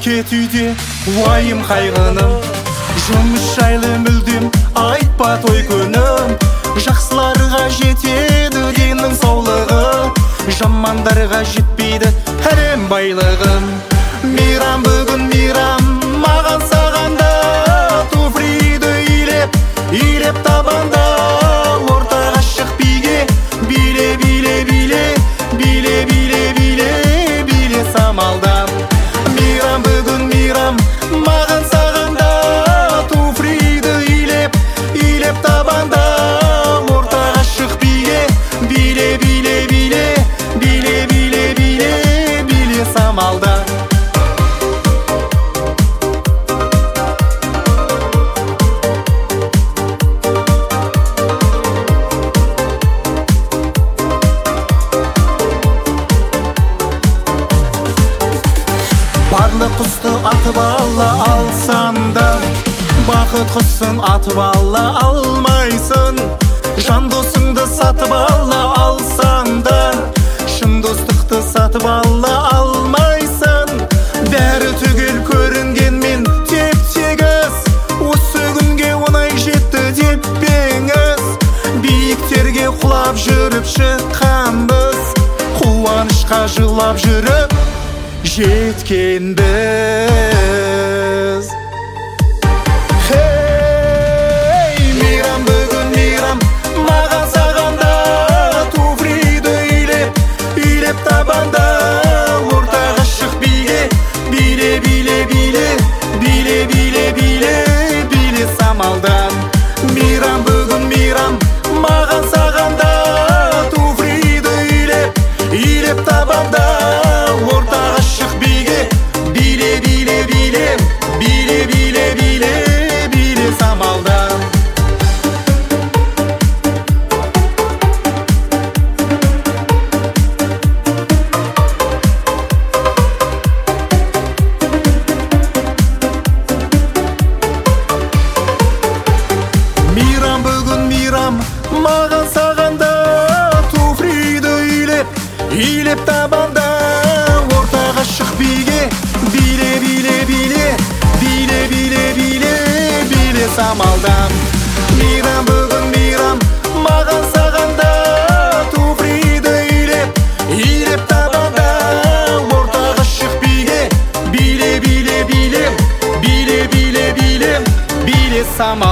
кетуде уайым қайғыным, жұмыс жайлы мүлдем айтпа той күнім. Жақсыларға жетеді деннің саулығы, жамандарға жетпейді әлем байлығым. Мейрам бүгін мейрам, маған сағанда туфриді илеп, илеп табанда ортаға шық биге, биле, биле, биле, биле, биле, биле, биле самалдан. Мейрам бүгін мейрам, маған сағанда туфриді илеп, илеп табанда ортаға шық биге, биле, биле, биле, биле, биле, биле, биле самалдан. Барлық құсты атып ала алсаң да, бақыт құсын атып ала алмайсың. Жан досыңды сатып ала алсаң да, шын достықты сатып ала алмайсың. Бәрі түгел көрінгенмен теп-тегіс, осы күнге оңай жетті деп пеңіз. Биіктерге құлап жүріп шыққанбыз, қуанышқа жылап жүріп жеткен біз. Мейрам бүгін мейрам, маған сағанда туфриді илеп, илеп табанда ортаға шық биге, биле, биле, биле, биле, биле, биле, биле самалдан. Мейрам бүгін мейрам, маған сағанда туфриді илеп, илеп табанда ортаға шық биге, биле, биле, биле, биле, биле, биле, биле самалдан. Мейрам бүгін мейрам, маған сағанда туфриді илеп, илеп табанда ортаға шық биге, биле, биле, биле, биле, биле, биле, биле самалдан. Мейрам бүгін мейрам, маған сағанда туфриді илеп, илеп табанда ортаға шық биге, биле, биле, биле, биле, биле, биле, биле самалдан.